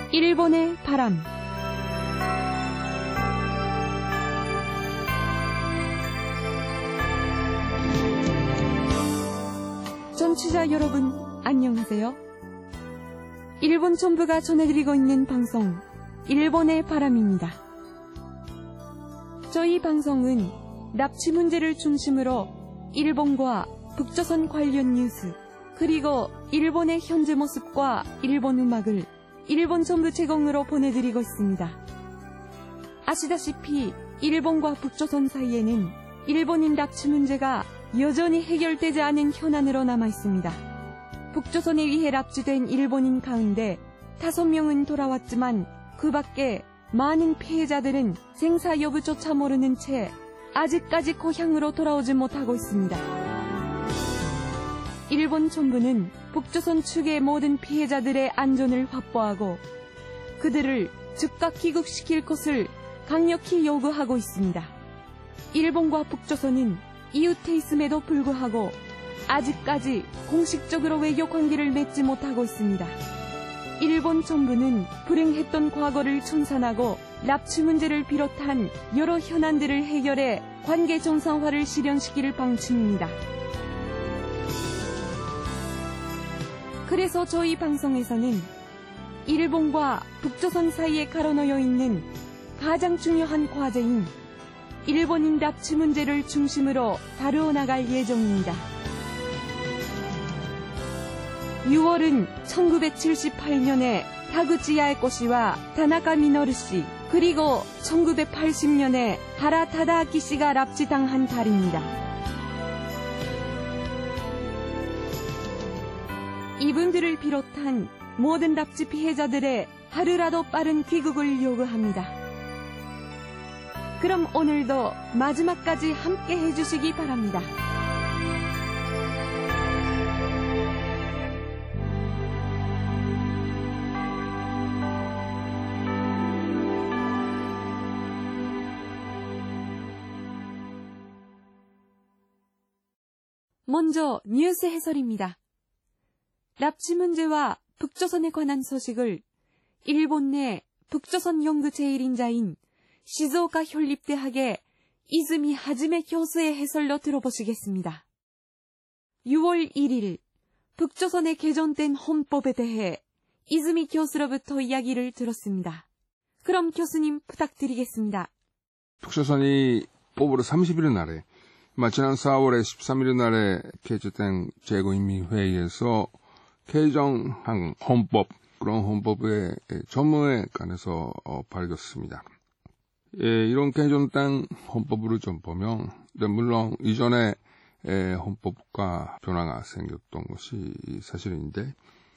일본의 바람. 청취자 여러분, 안녕하세요. 일본 정부가 전해드리고 있는 방송, 일본의 바람입니다. 저희 방송은 납치 문제를 중심으로 일본과 북조선 관련 뉴스, 그리고 일본의 현재 모습과 일본 음악을 일본 정부 제공으로 보내드리고 있습니다. 아시다시피 일본과 북조선 사이에는 일본인 납치 문제가 여전히 해결되지 않은 현안으로 남아있습니다. 북조선에 의해 납치된 일본인 가운데 5명은 돌아왔지만 그 밖에 많은 피해자들은 생사 여부조차 모르는 채 아직까지 고향으로 돌아오지 못하고 있습니다. 일본 정부는 북조선 측의 모든 피해자들의 안전을 확보하고 그들을 즉각 귀국시킬 것을 강력히 요구하고 있습니다. 일본과 북조선은 이웃해 있음에도 불구하고 아직까지 공식적으로 외교 관계를 맺지 못하고 있습니다. 일본 정부는 불행했던 과거를 청산하고 납치 문제를 비롯한 여러 현안들을 해결해 관계 정상화를 실현시킬 방침입니다. 그래서 저희 방송에서는 일본과 북조선 사이에 가로놓여 있는 가장 중요한 과제인 일본인 납치 문제를 중심으로 다루어 나갈 예정입니다. 6월은 1978년에 타구치 야에코 씨와 타나카 미노루 씨, 그리고 1980년에 하라 타다아키 씨가 납치당한 달입니다. 이분들을 비롯한 모든 납치 피해자들의 하루라도 빠른 귀국을 요구합니다. 그럼 오늘도 마지막까지 함께 해주시기 바랍니다. 먼저 뉴스 해설입니다. 납치 문제와 북조선에 관한 소식을 일본 내 북조선 연구 제1인자인 시즈오카 현립대학의 이즈미 하지메 교수의 해설로 들어보시겠습니다. 6월 1일 북조선에 개정된 헌법에 대해 이즈미 교수로부터 이야기를 들었습니다. 그럼 교수님 부탁드리겠습니다. 북조선이 5월 30일 날에 지난 4월에 13일 날에 개최된 제9인민회의에서 개정한 헌법, 그런 헌법의 전문에 관해서 밝혔습니다. 이런 개정된 헌법으로 좀 보면, 물론 이전에 헌법과 변화가 생겼던 것이 사실인데,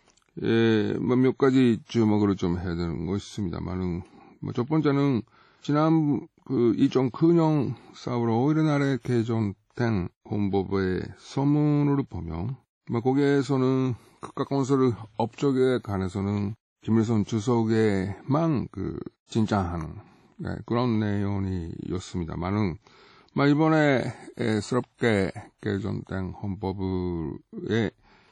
몇 가지 주목을 좀 해야 되는 것이 있습니다만은, 첫 번째는 지난 2009년 4월 5일 날에 개정된 헌법의 서문을 보면, 거기에서는 국가 건설 업적에 관해서는 김일성 주석에만 진짜하는 그런 내용이었습니다만은, 이번에 새롭게 개정된 헌법의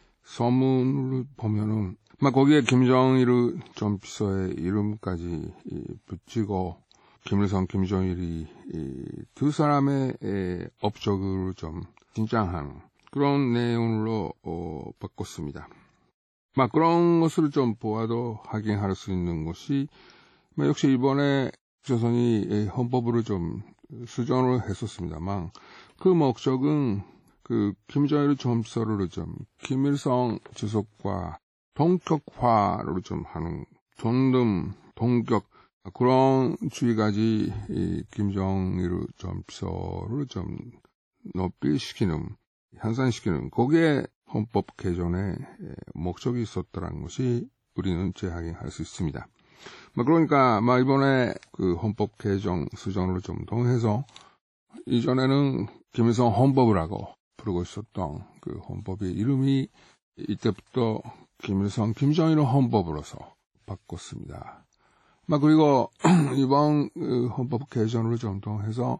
서문을 보면은, 거기에 김정일 전 비서의 이름까지 붙이고, 김일성, 김정일이 두 사람의 업적을 좀 진짜하는 그런 내용으로 바꿨습니다. 그런 것을 좀 보아도 확인할 수 있는 것이, 역시 이번에 조선이 헌법으로 좀 수정을 했었습니다만, 그 목적은 김정일 전 비서를 좀 김일성 주석과 동격화를 좀 하는 존댓, 동격, 그런 주의까지 김정일 전 비서를 좀 높이시키는, 향상시키는, 거기에 헌법 개정의 목적이 있었다는 것이 우리는 재확인할 수 있습니다. 그러니까 이번에 헌법 개정 수정을 좀 통해서 이전에는 김일성 헌법이라고 부르고 있었던 헌법의 이름이 이때부터 김일성 김정일 헌법으로서 바꿨습니다. 그리고 이번 헌법 개정을 좀 통해서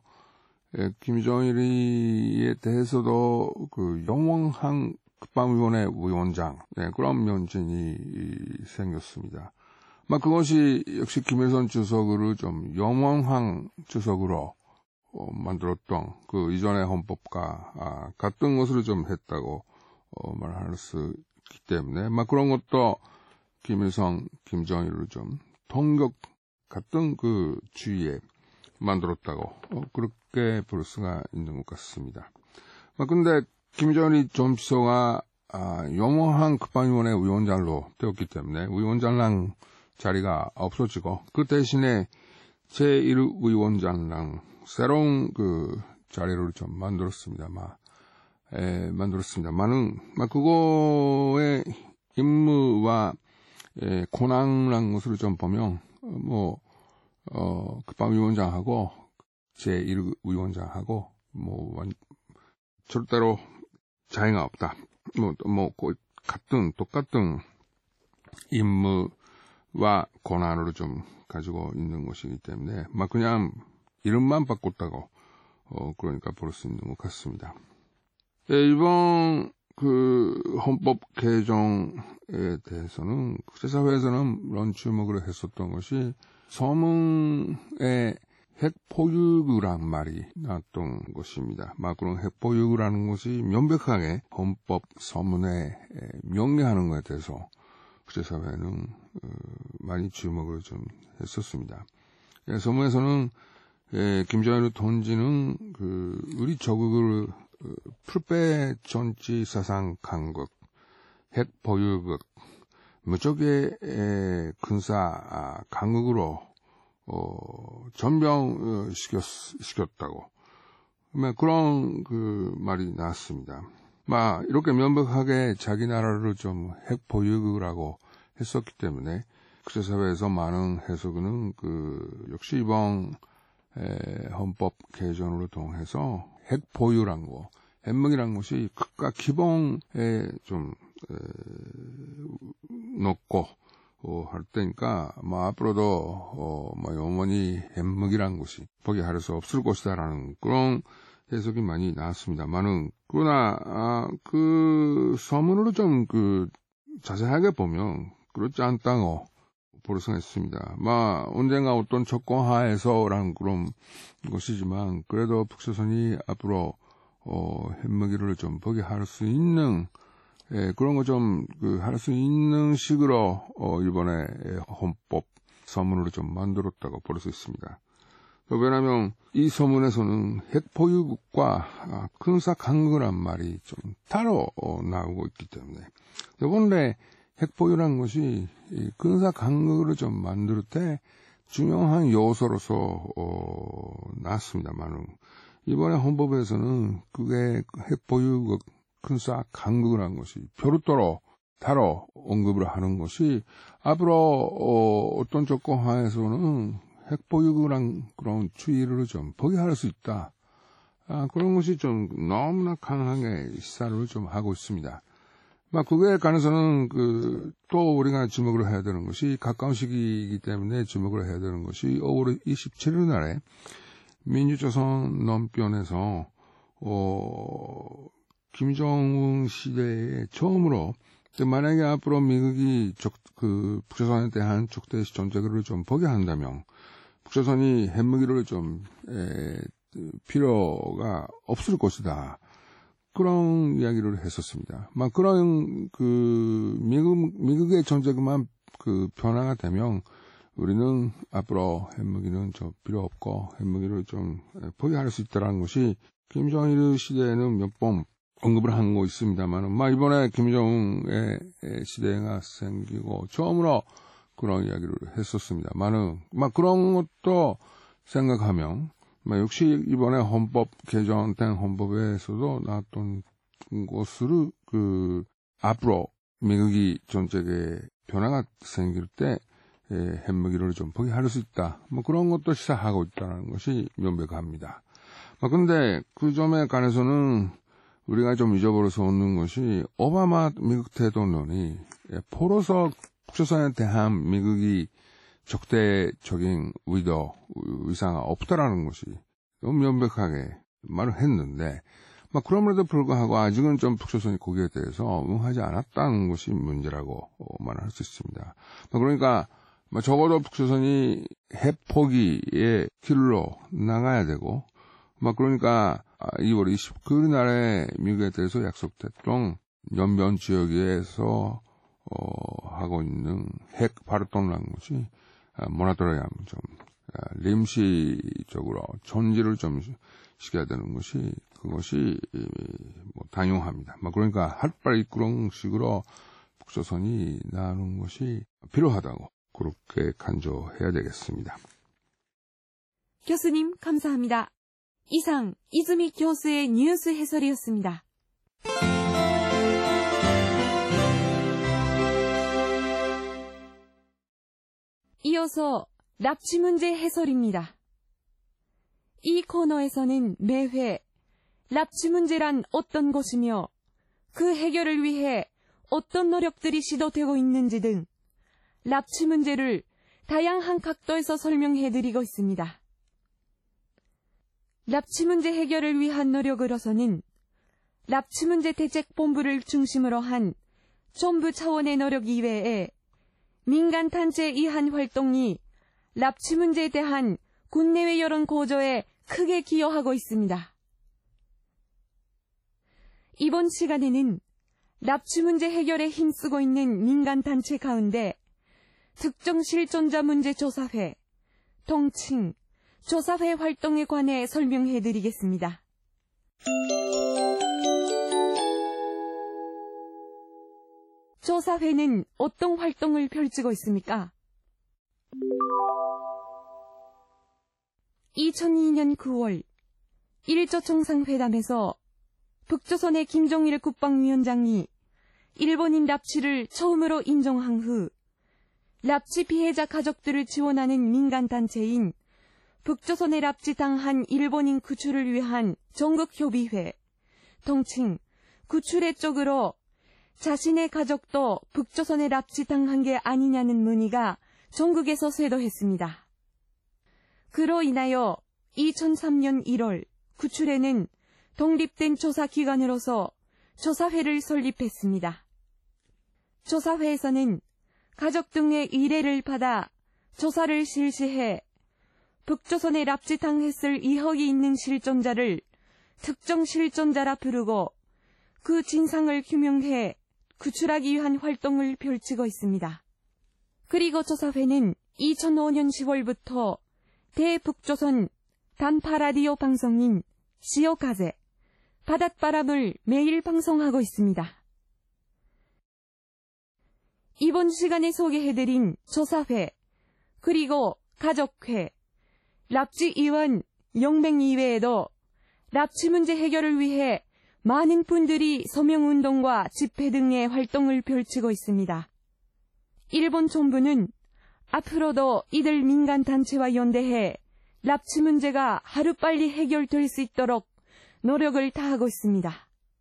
김정일에 대해서도 영원한 국방위원회 위원장, 그런 면전이 생겼습니다. 그것이 역시 김일성 주석을 좀 영원한 주석으로 만들었던 그 이전의 헌법과 같은 것을 좀 했다고 말할 수 있기 때문에 그런 것도 김일성, 김정일을 좀 동격 같은 그 주의에 만들었다고 그렇게 볼 수가 있는 것 같습니다. 근데 김정일이 전 비서가 영원한 급반위원회 위원장으로 되었기 때문에 위원장랑 자리가 없어지고 그 대신에 제1위원장랑 새로운 그 자리를 좀 만들었습니다. 그거의 임무와 권한이라는 것을 좀 보면 급반위원장하고 제1위원장하고 절대로 차이가 없다. 똑같은 임무와 권한으로 좀 가지고 있는 것이기 때문에 그냥 이름만 바꿨다고 그러니까 볼 수 있는 것 같습니다. 이번 그 헌법 개정에 대해서는 국제사회에서는 그런 주목을 했었던 것이 서문에 핵포유구란 말이 나왔던 것입니다. 그런 핵포유구라는 것이 명백하게 헌법 서문에 명기하는 것에 대해서 국제사회는 많이 주목을 좀 했었습니다. 서문에서는 김정일의 던지는 우리 조국을 풀빼 전지 사상 강국, 핵 보유국, 무적의 군사 강국으로 전병시켰다고. 그런 그 말이 나왔습니다. 이렇게 명백하게 자기 나라를 좀 핵 보유국이라고 했었기 때문에 국제사회에서 많은 해석은 역시 이번 헌법 개정으로 통해서 핵 보유란 거, 핵무기란 것이 극과 기본에 좀 넣고 할 때니까 앞으로도 영원히 핵무기란 것이 포기할 수 없을 것이다라는 그런 해석이 많이 나왔습니다만은 그러나 그 서문으로 좀 자세하게 보면 그렇지 않다고 볼 수가 있습니다. 언젠가 어떤 조건 하에서라는 그런 것이지만 그래도 북조선이 앞으로 핵무기를 좀 포기할 수 있는 그런 거 좀 할 수 있는 식으로 이번에 헌법 서문으로 좀 만들었다고 볼 수 있습니다. 왜냐하면 이 서문에서는 핵포유국과 군사 강국이란 말이 좀 따로 나오고 있기 때문에 원래 핵포유라는 것이 군사 강국을 좀 만들 때 중요한 요소로서 나왔습니다만 이번에 헌법에서는 그게 핵포유국 군사 강국이라는 것이 별도로 따로 언급을 하는 것이 앞으로 어떤 조건 하에서는 핵보유국이란 그런 추이를 좀 포기할 수 있다. 그런 것이 좀 너무나 강하게 시사를 좀 하고 있습니다. 그거에 관해서는 또 우리가 주목을 해야 되는 것이 가까운 시기이기 때문에 주목을 해야 되는 것이 5월 27일 날에 민주조선 논변에서 김정은 시대에 처음으로 만약에 앞으로 미국이 북조선에 대한 적대시 정책을 좀 포기한다면 북조선이 핵무기를 좀 필요가 없을 것이다. 그런 이야기를 했었습니다. 그런 미국의 정책만 변화가 되면 우리는 앞으로 핵무기는 좀 필요 없고 핵무기를 좀 포기할 수 있다라는 것이 김정일 시대에는 몇 번 언급을 한 거 있습니다만, 이번에 김정은의 시대가 생기고 처음으로 그런 이야기를 했었습니다만은, 그런 것도 생각하면, 역시 이번에 헌법 개정된 헌법에서도 나왔던 것을 앞으로 미국이 정책에 변화가 생길 때 핵무기를 좀 포기할 수 있다. 그런 것도 시사하고 있다는 것이 명백합니다. 근데 그 점에 관해서는 우리가 좀 잊어버릴 수 없는 것이 오바마 미국 대통령이 포로서 북조선에 대한 미국이 적대적인 의사가 없다라는 것이 너무 명백하게 말을 했는데, 그럼에도 불구하고 아직은 좀 북조선이 거기에 대해서 응하지 않았다는 것이 문제라고 말할 수 있습니다. 그러니까 적어도 북조선이 핵포기의 길로 나가야 되고, 그러니까 2월 29일 날에 미국에 대해서 약속됐던 연변 지역에서 하고 있는 핵 발동이라는 것이 모라토리엄 좀臨時적으로 존지를 좀 시켜야 되는 것이 그것이 당연합니다. 그러니까 하루빨리 그런 식으로 북조선이 나가는 것이 필요하다고 그렇게 간주해야 되겠습니다. 교수님 감사합니다. 이상 이즈미 교수의 뉴스 해설이었습니다. 이어서 납치 문제 해설입니다. 이 코너에서는 매회 납치 문제란 어떤 것이며 그 해결을 위해 어떤 노력들이 시도되고 있는지 등 납치 문제를 다양한 각도에서 설명해드리고 있습니다. 납치 문제 해결을 위한 노력으로서는 납치 문제 대책본부를 중심으로 한 정부 차원의 노력 이외에 민간단체 이한 활동이 납치 문제에 대한 국내외 여론 고조에 크게 기여하고 있습니다. 이번 시간에는 납치 문제 해결에 힘쓰고 있는 민간단체 가운데 특정 실존자 문제 조사회, 통칭 조사회 활동에 관해 설명해드리겠습니다. 조사회는 어떤 활동을 펼치고 있습니까? 2002년 9월 1조 정상회담에서 북조선의 김정일 국방위원장이 일본인 납치를 처음으로 인정한 후 납치 피해자 가족들을 지원하는 민간단체인 북조선에 납치당한 일본인 구출을 위한 전국협의회, 통칭 구출회 쪽으로 자신의 가족도 북조선에 납치당한 게 아니냐는 문의가 전국에서 쇄도했습니다. 그로 인하여 2003년 1월 구출회는 독립된 조사기관으로서 조사회를 설립했습니다. 조사회에서는 가족 등의 의뢰를 받아 조사를 실시해 북조선에 납치당했을 의혹이 있는 실존자를 특정 실존자라 부르고 그 진상을 규명해 구출하기 위한 활동을 펼치고 있습니다. 그리고 조사회는 2005년 10월부터 대북조선 단파 라디오 방송인 시오카제, 바닷바람을 매일 방송하고 있습니다. 이번 시간에 소개해드린 조사회, 그리고 가족회, 납치의원 영맹 이외에도 납치 문제 해결을 위해 많은 분들이 서명운동과 집회 등의 활동을 펼치고 있습니다. 일본 정부는 앞으로도 이들 민간단체와 연대해 납치 문제가 하루빨리 해결될 수 있도록 노력을 다하고 있습니다.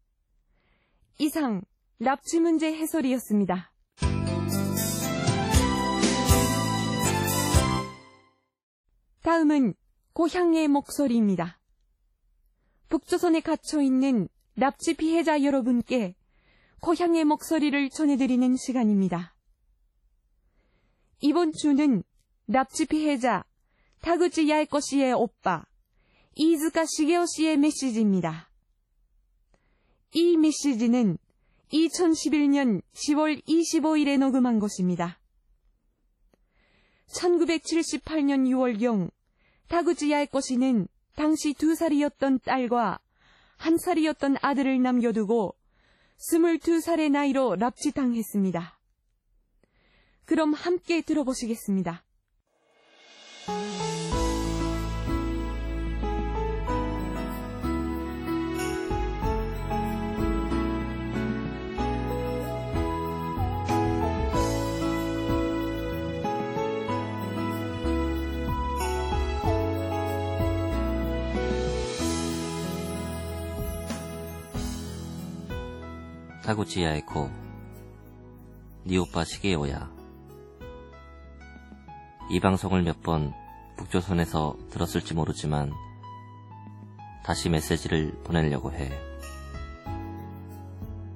이상 납치 문제 해설이었습니다. 다음은 고향의 목소리입니다. 북조선에 갇혀있는 납치 피해자 여러분께 고향의 목소리를 전해드리는 시간입니다. 이번 주는 납치 피해자 타구치 야에코 씨의 오빠 이즈카 시게오 씨의 메시지입니다. 이 메시지는 2011년 10월 25일에 녹음한 것입니다. 1978년 6월경 타구치 야에코 씨는 당시 2살이었던 딸과 1살이었던 아들을 남겨두고 22살의 나이로 납치당했습니다. 그럼 함께 들어보시겠습니다. 타구치 야에코, 네 오빠 시게오야. 이 방송을 몇 번 북조선에서 들었을지 모르지만 다시 메시지를 보내려고 해.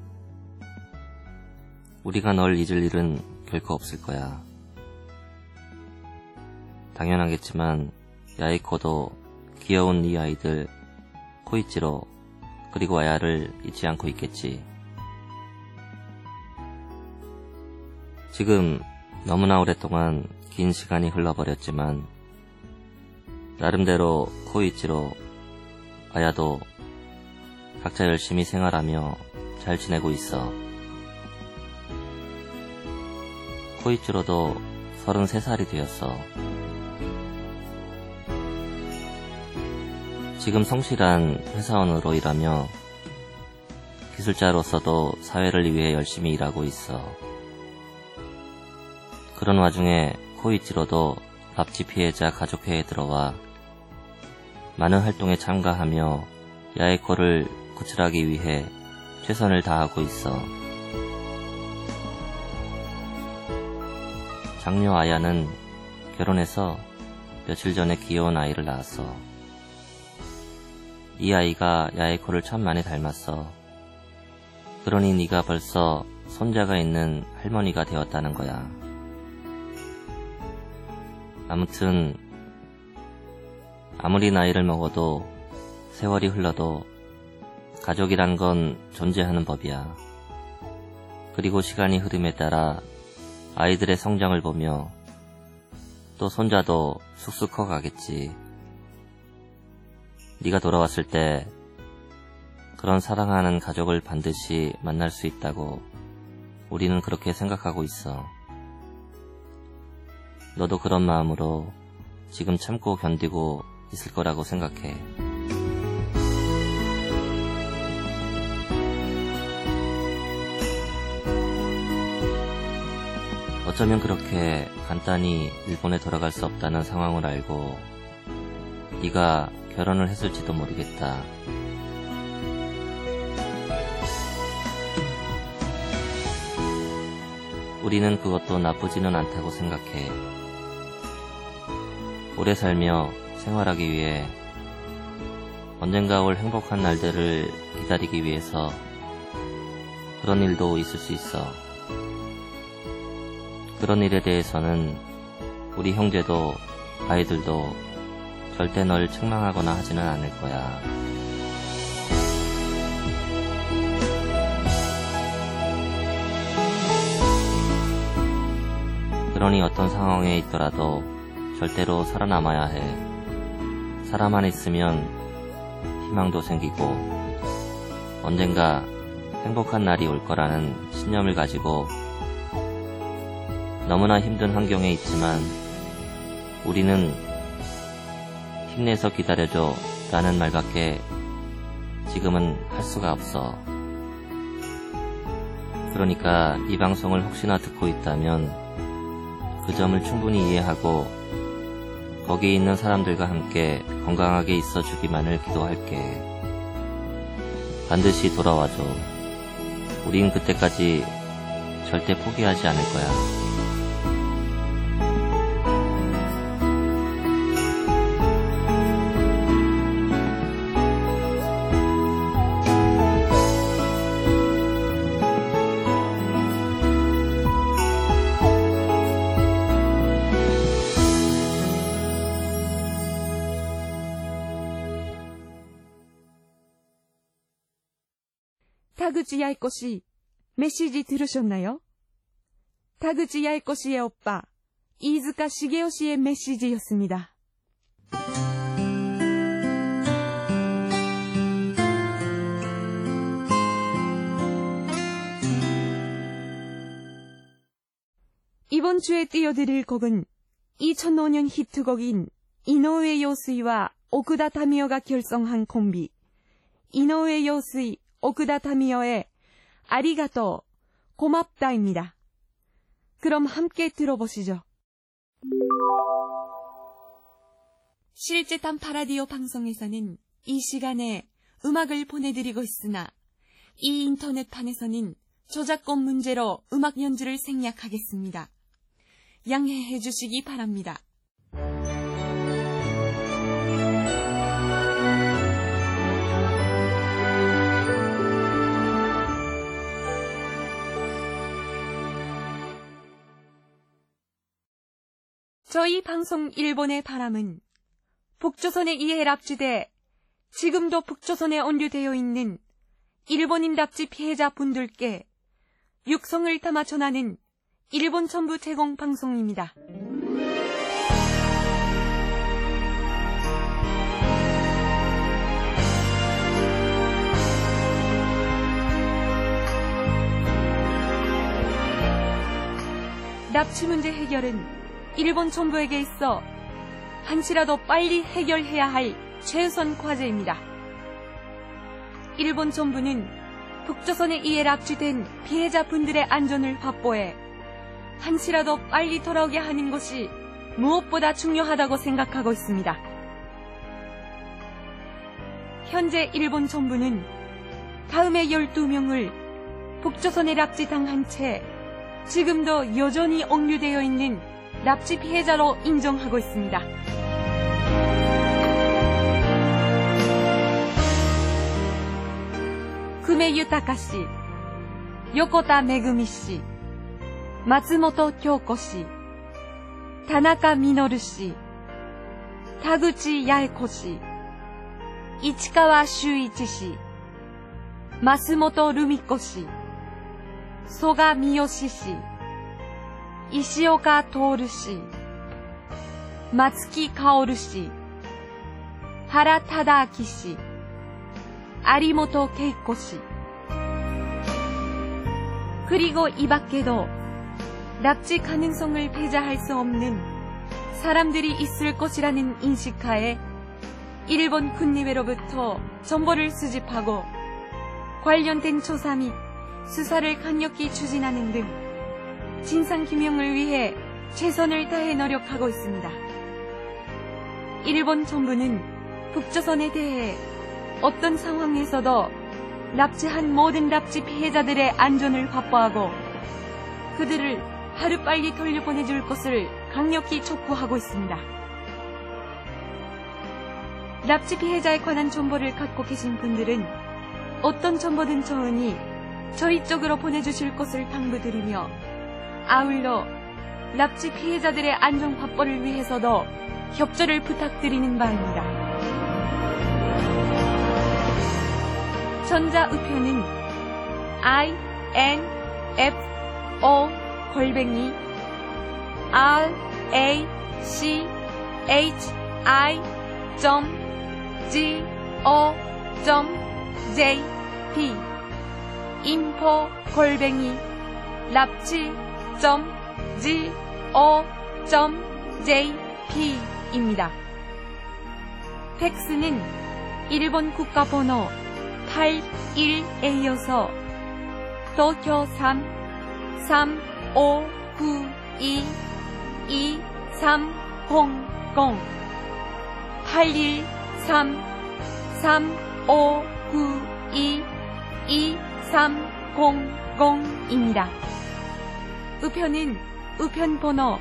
우리가 널 잊을 일은 결코 없을 거야. 당연하겠지만 야이코도 귀여운 이 아이들 코이치로 그리고 아야를 잊지 않고 있겠지. 지금 너무나 오랫동안 긴 시간이 흘러버렸지만 나름대로 코이치로 아야도 각자 열심히 생활하며 잘 지내고 있어. 코이치로도 33살이 되었어. 지금 성실한 회사원으로 일하며 기술자로서도 사회를 위해 열심히 일하고 있어. 그런 와중에 코이치로도 납치 피해자 가족회에 들어와 많은 활동에 참가하며 야에코를 구출하기 위해 최선을 다하고 있어. 장녀 아야는 결혼해서 며칠 전에 귀여운 아이를 낳았어. 이 아이가 야에코를 참 많이 닮았어. 그러니 네가 벌써 손자가 있는 할머니가 되었다는 거야. 아무튼 아무리 나이를 먹어도 세월이 흘러도 가족이란 건 존재하는 법이야. 그리고 시간이 흐름에 따라 아이들의 성장을 보며 또 손자도 쑥쑥 커가겠지. 네가 돌아왔을 때 그런 사랑하는 가족을 반드시 만날 수 있다고 우리는 그렇게 생각하고 있어. 너도 그런 마음으로 지금 참고 견디고 있을 거라고 생각해. 어쩌면 그렇게 간단히 일본에 돌아갈 수 없다는 상황을 알고 네가 결혼을 했을지도 모르겠다. 우리는 그것도 나쁘지는 않다고 생각해. 오래 살며 생활하기 위해 언젠가 올 행복한 날들을 기다리기 위해서 그런 일도 있을 수 있어. 그런 일에 대해서는 우리 형제도 아이들도 절대 널 책망하거나 하지는 않을 거야. 그러니 어떤 상황에 있더라도 절대로 살아남아야 해. 살아만 있으면 희망도 생기고 언젠가 행복한 날이 올 거라는 신념을 가지고 너무나 힘든 환경에 있지만 우리는 힘내서 기다려줘 라는 말밖에 지금은 할 수가 없어. 그러니까 이 방송을 혹시나 듣고 있다면 그 점을 충분히 이해하고 거기 있는 사람들과 함께 건강하게 있어 주기만을 기도할게. 반드시 돌아와줘. 우린 그때까지 절대 포기하지 않을 거야. 타구치 야이코 씨, 메시지 들으셨나요? 타구치 야이코 씨의 오빠, 이즈카 시게오 씨의 메시지였습니다. 이번 주에 띄워드릴 곡은 2005년 히트곡인 이노우에 요스이와 오쿠다 타미오가 결성한 콤비 이노우에 요스이 오쿠다 타미오의 아리가또, 고맙다입니다. 그럼 함께 들어보시죠. 실제 딴파라디오 방송에서는 이 시간에 음악을 보내드리고 있으나 이 인터넷판에서는 저작권 문제로 음악 연주를 생략하겠습니다. 양해해 주시기 바랍니다. 저희 방송 일본의 바람은 북조선에 의해 납치돼 지금도 북조선에 온류되어 있는 일본인 납치 피해자 분들께 육성을 담아 전하는 일본 전부 제공 방송입니다. 납치 문제 해결은 일본 정부에게 있어 한시라도 빨리 해결해야 할 최우선 과제입니다. 일본 정부는 북조선에 의해 납치된 피해자분들의 안전을 확보해 한시라도 빨리 돌아오게 하는 것이 무엇보다 중요하다고 생각하고 있습니다. 현재 일본 정부는 다음의 12명을 북조선에 납치당한 채 지금도 여전히 억류되어 있는 납치 피해자로 인정하고 있습니다. 구메 유타카 씨, 요코타 메구미 씨, 마츠모토 kyoko 씨, 타나카 미노루 씨, 타구치 야에코 씨, 이치카와 슈이치 씨, 마스모토 루미코 씨, 소가 미요시 씨, 이시오카 토오루 씨, 마츠키 카오루 씨, 하라 타다아키 씨, 아리모토 케이코 씨. 그리고 이 밖에도 납치 가능성을 배제할 수 없는 사람들이 있을 것이라는 인식하에 일본 군의회로부터 정보를 수집하고 관련된 조사 및 수사를 강력히 추진하는 등 진상규명을 위해 최선을 다해 노력하고 있습니다. 일본 정부는 북조선에 대해 어떤 상황에서도 납치한 모든 납치 피해자들의 안전을 확보하고 그들을 하루빨리 돌려보내줄 것을 강력히 촉구하고 있습니다. 납치 피해자에 관한 정보를 갖고 계신 분들은 어떤 정보든 좋으니 저희 쪽으로 보내주실 것을 당부드리며 아울러 납치 피해자들의 안전 확보를 위해서도 협조를 부탁드리는 바입니다. 전자우편은 info@rachi.go.jp info@납치.go.jp입니다. 팩스는 일본 국가번호 81A여서 도쿄 3-3592-2300 813-3592-2300입니다. 우편은 우편번호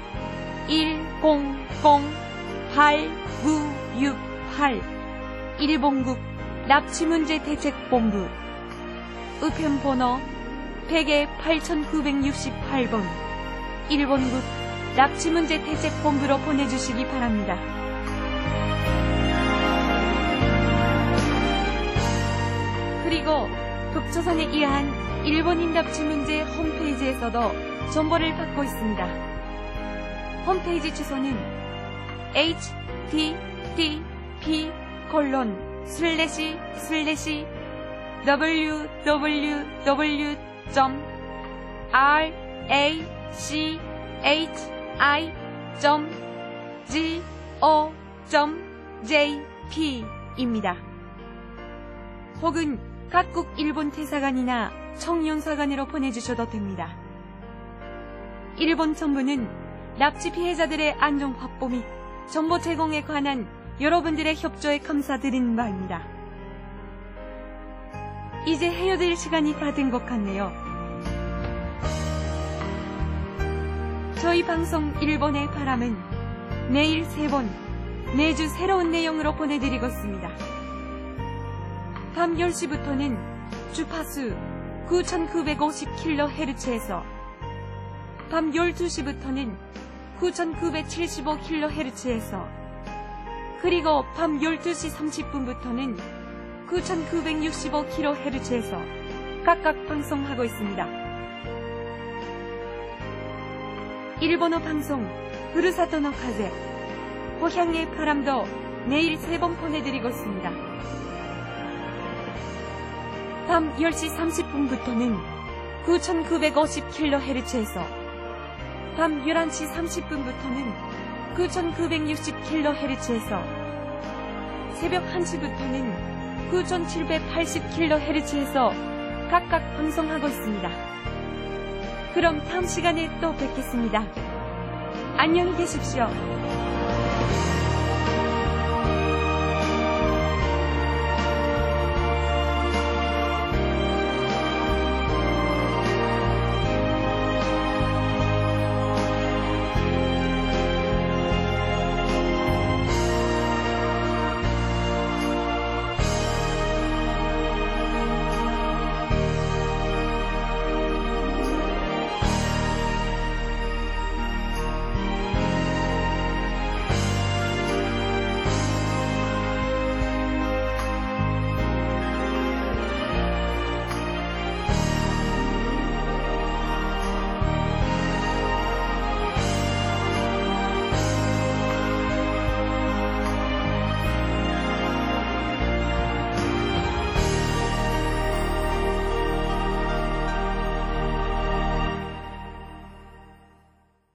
100-8968 일본국 납치문제대책본부 우편번호 100-8968번 일본국 납치문제대책본부로 보내주시기 바랍니다. 그리고 북조선에 의한 일본인 납치 문제 홈페이지에서도 정보를 받고 있습니다. 홈페이지 주소는 www.rachi.go.jp입니다. 혹은 각국 일본 대사관이나 청영사관으로 보내주셔도 됩니다. 일본 정부는 납치 피해자들의 안전 확보 및 정보 제공에 관한 여러분들의 협조에 감사드리는 바입니다. 이제 헤어질 시간이 다 된 것 같네요. 저희 방송 일본의 바람은 매일 3번, 매주 새로운 내용으로 보내드리고 있습니다. 밤 10시부터는 주파수 9950kHz에서 밤 12시부터는 9975kHz에서 그리고 밤 12시 30분부터는 9965kHz에서 각각 방송하고 있습니다. 일본어 방송 후르사토노 카제 고향의 바람도 내일 3번 보내드리고 있습니다. 밤 10시 30분부터는 9950kHz에서 밤 11시 30분부터는 9960kHz에서 새벽 1시부터는 9780kHz에서 각각 방송하고 있습니다. 그럼 다음 시간에 또 뵙겠습니다. 안녕히 계십시오.